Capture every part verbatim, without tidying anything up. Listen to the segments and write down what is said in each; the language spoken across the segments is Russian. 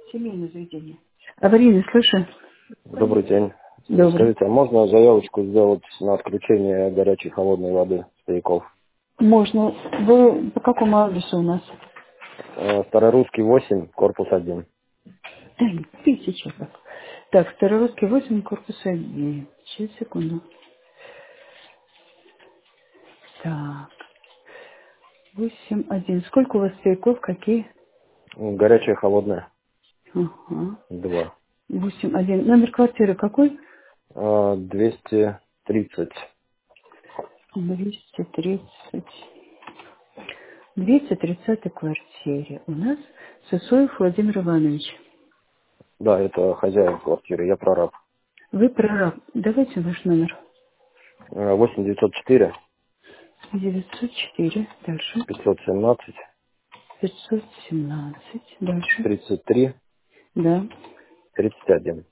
Семейное заведение. Аварийный, слышу. Добрый день. Добрый. Скажите, а можно заявочку сделать на отключение горячей и холодной воды стояков? Можно. Вы по какому адресу у нас? Э, Старорусский восемь, корпус один. Да, тысяча как. Так, Старорусский восемь, корпус один. Сейчас, секунду. Так, восемь один. Сколько у вас стояков? Какие? М, Горячая и холодная. Ага. Два. восемь один. Номер квартиры какой? Э, двести тридцать. двести тридцать. двести тридцатой квартире. У нас Сысоев Владимир Иванович. Да, это хозяин квартиры, я прораб. Вы прораб. Давайте ваш номер. Э, восемь девятьсот четыре девятьсот четыре. Дальше. пятьсот семнадцать пятьсот семнадцать. Дальше. тридцать три Да. тридцать один.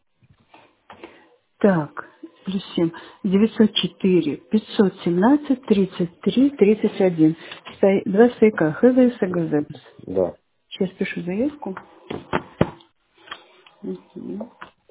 Так. Плюс семь. девятьсот четыре. пятьсот семнадцать. тридцать три. тридцать один. Сто- Два стояка. ХЗС и ГЗ. Да. Сейчас пишу заявку. Мгм.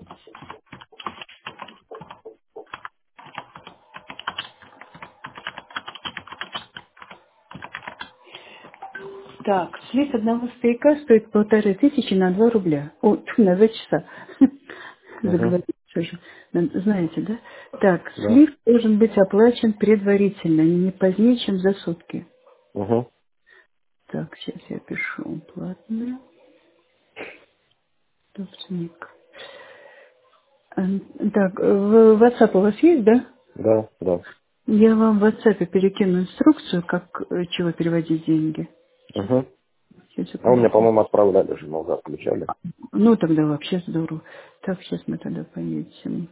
Так, слив одного стояка стоит полторы тысячи на два рубля. О, тьфу, на два часа. Угу. Заговориться же. Знаете, да? Так, Да. слив должен быть оплачен предварительно, не позднее, чем за сутки. Угу. Так, сейчас я пишу. Платно. Собственник. А, Так, в WhatsApp у вас есть, да? Да, да. Я вам в WhatsApp перекину инструкцию, как э, чего переводить деньги. Угу. Сейчас, А у меня, секунду. по-моему, отправляли же, мол, отключали. Ну, тогда вообще здорово. Так, сейчас мы тогда поедем.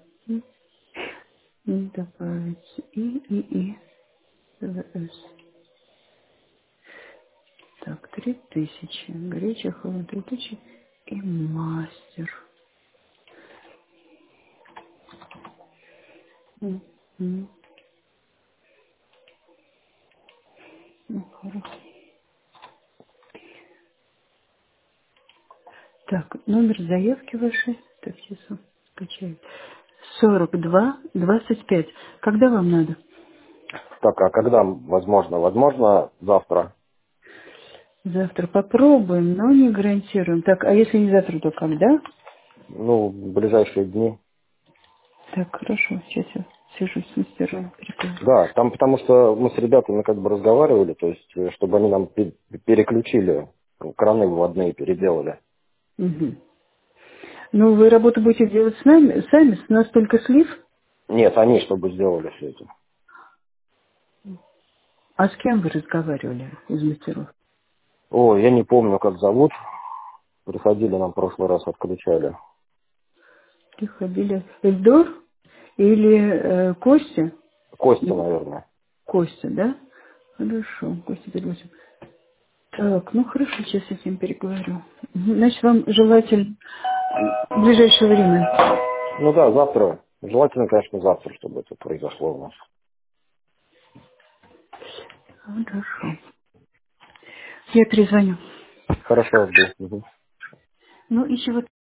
И добавить И, И, И, ВС. Так, три тысячи. Горячая холодная три тысячи. И мастер. М, м. Ну, хорошо. Так, номер заявки вашей. Так, сейчас он скачает. сорок два двадцать пять. Когда вам надо? Так, а когда возможно? Возможно, завтра. Завтра попробуем, но не гарантируем. Так, а если не завтра, то когда? Ну, в ближайшие дни. Так, хорошо. Сейчас я свяжусь с мастером. Перекладу. Да, там потому что мы с ребятами как бы разговаривали, то есть, э, чтобы они нам пе- переключили, краны выводные переделали. Угу. Ну, вы работу будете делать с нами, сами, с нас только слив. Нет, они чтобы сделали все это. А с кем вы разговаривали из мастеров? Ой, я не помню, как зовут. Приходили нам в прошлый раз, отключали. Приходили Эльдор или э, Костя? Костя, Ну, наверное. Костя, да? Хорошо, Костя переводим. Так, ну хорошо, сейчас я с ним переговорю. Мгм. Значит, вам желательно в ближайшее время. Ну да, завтра. Желательно, конечно, завтра, чтобы это произошло у нас. Хорошо. Я перезвоню. Хорошо, жду. Мгм. Ну и чего